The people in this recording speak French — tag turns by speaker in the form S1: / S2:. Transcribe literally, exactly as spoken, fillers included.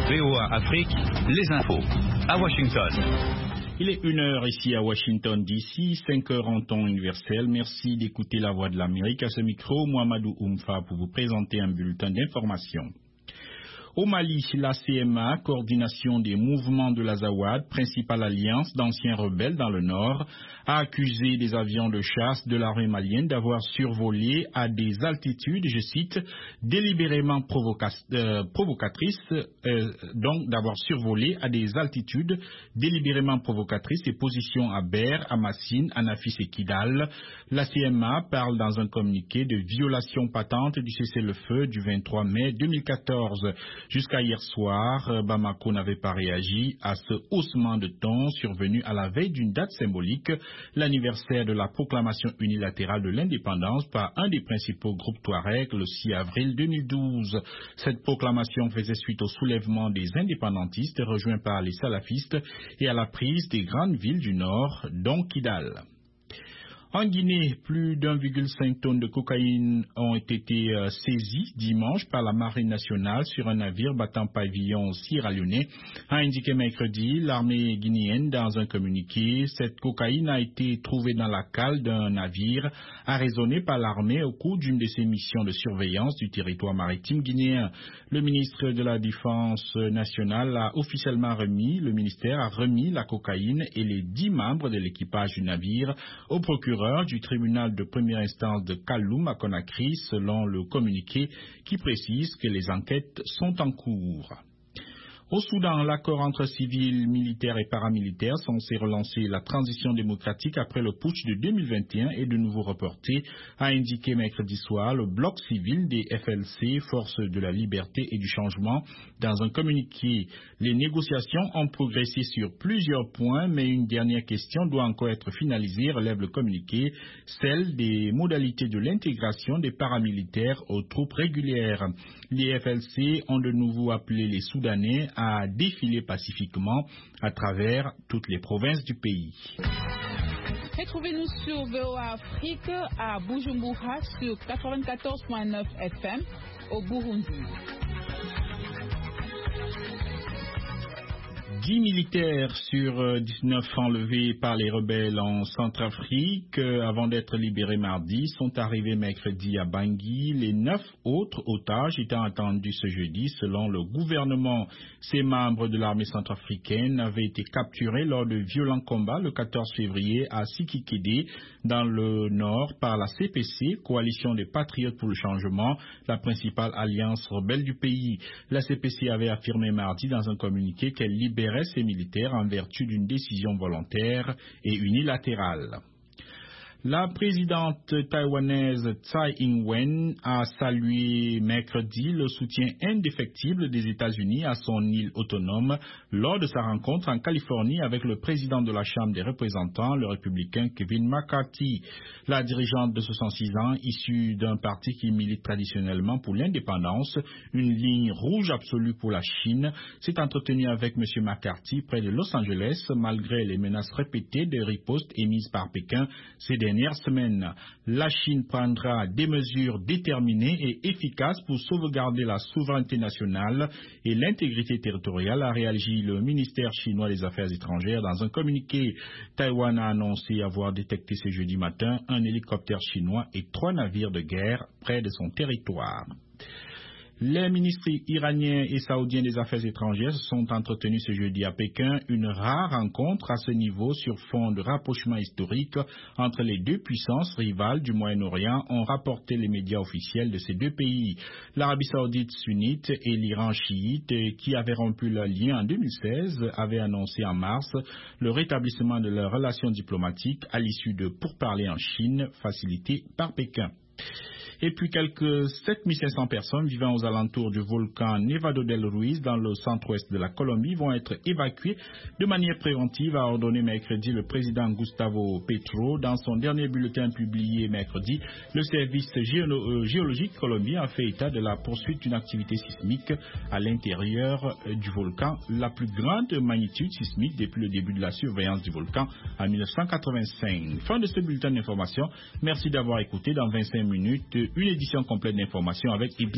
S1: V O A Afrique, les infos. À Washington.
S2: Il est une heure ici à Washington D C, cinq heures en temps universel. Merci d'écouter la voix de l'Amérique. À ce micro, Mohamedou Oumfa pour vous présenter un bulletin d'information. Au Mali, la C M A, coordination des mouvements de l'Azawad, principale alliance d'anciens rebelles dans le nord, a accusé des avions de chasse de l'armée malienne d'avoir survolé à des altitudes, je cite, délibérément provoca euh, provocatrices, euh, donc d'avoir survolé à des altitudes délibérément provocatrices les positions à Ber, à Massine, à Nafis et Kidal. La C M A parle dans un communiqué de violation patente du cessez-le-feu du vingt-trois mai deux mille quatorze. Jusqu'à hier soir, Bamako n'avait pas réagi à ce haussement de ton survenu à la veille d'une date symbolique, l'anniversaire de la proclamation unilatérale de l'indépendance par un des principaux groupes Touareg le six avril deux mille douze. Cette proclamation faisait suite au soulèvement des indépendantistes rejoints par les salafistes et à la prise des grandes villes du nord, dont Kidal. En Guinée, plus d'un virgule cinq tonnes de cocaïne ont été euh, saisies dimanche par la Marine nationale sur un navire battant pavillon sierra-léonais, a indiqué mercredi l'armée guinéenne dans un communiqué. Cette cocaïne a été trouvée dans la cale d'un navire arraisonné par l'armée au cours d'une de ses missions de surveillance du territoire maritime guinéen. Le ministre de la Défense nationale a officiellement remis, le ministère a remis la cocaïne et les dix membres de l'équipage du navire au procureur du tribunal de première instance de Kaloum à Conakry, selon le communiqué qui précise que les enquêtes sont en cours. Au Soudan, l'accord entre civils, militaires et paramilitaires censé relancer la transition démocratique après le putsch de deux mille vingt et un est de nouveau reporté, a indiqué mercredi soir le bloc civil des F L C, Forces de la Liberté et du Changement, dans un communiqué. Les négociations ont progressé sur plusieurs points, mais une dernière question doit encore être finalisée, relève le communiqué, celle des modalités de l'intégration des paramilitaires aux troupes régulières. Les F L C ont de nouveau appelé les Soudanais à défiler pacifiquement à travers toutes les provinces du pays.
S3: Retrouvez-nous sur V O A Afrique à Bujumbura sur quatre-vingt-quatorze virgule neuf F M au Burundi.
S2: dix militaires sur dix-neuf enlevés par les rebelles en Centrafrique avant d'être libérés mardi sont arrivés mercredi à Bangui. Les neuf autres otages étant attendus ce jeudi selon le gouvernement. Ces membres de l'armée centrafricaine avaient été capturés lors de violents combats le quatorze février à Sikikede dans le nord par la C P C, Coalition des Patriotes pour le Changement, la principale alliance rebelle du pays. La C P C avait affirmé mardi dans un communiqué qu'elle libérait ses militaires en vertu d'une décision volontaire et unilatérale. La présidente taïwanaise Tsai Ing-wen a salué mercredi le soutien indéfectible des États-Unis à son île autonome lors de sa rencontre en Californie avec le président de la Chambre des représentants, le républicain Kevin McCarthy. La dirigeante de soixante-six ans, issue d'un parti qui milite traditionnellement pour l'indépendance, une ligne rouge absolue pour la Chine, s'est entretenue avec M. McCarthy près de Los Angeles malgré les menaces répétées de riposte émises par Pékin ces dernières semaines. La Chine prendra des mesures déterminées et efficaces pour sauvegarder la souveraineté nationale et l'intégrité territoriale, a réagi le ministère chinois des Affaires étrangères dans un communiqué. Taïwan a annoncé avoir détecté ce jeudi matin un hélicoptère chinois et trois navires de guerre près de son territoire. Les ministres iraniens et saoudiens des Affaires étrangères se sont entretenus ce jeudi à Pékin, une rare rencontre à ce niveau sur fond de rapprochement historique entre les deux puissances rivales du Moyen-Orient, ont rapporté les médias officiels de ces deux pays. L'Arabie saoudite sunnite et l'Iran chiite, qui avaient rompu leur lien en deux mille seize, avaient annoncé en mars le rétablissement de leurs relations diplomatiques à l'issue de pourparlers en Chine facilités par Pékin. Et puis quelques sept mille cinq cents personnes vivant aux alentours du volcan Nevado del Ruiz dans le centre-ouest de la Colombie vont être évacuées de manière préventive, a ordonné mercredi le président Gustavo Petro. Dans son dernier bulletin publié mercredi, le service géolo- géologique colombien a fait état de la poursuite d'une activité sismique à l'intérieur du volcan, la plus grande magnitude sismique depuis le début de la surveillance du volcan en mille neuf cent quatre-vingt-cinq. Fin de ce bulletin d'information. Merci d'avoir écouté. Dans vingt-cinq minutes, une édition complète d'informations avec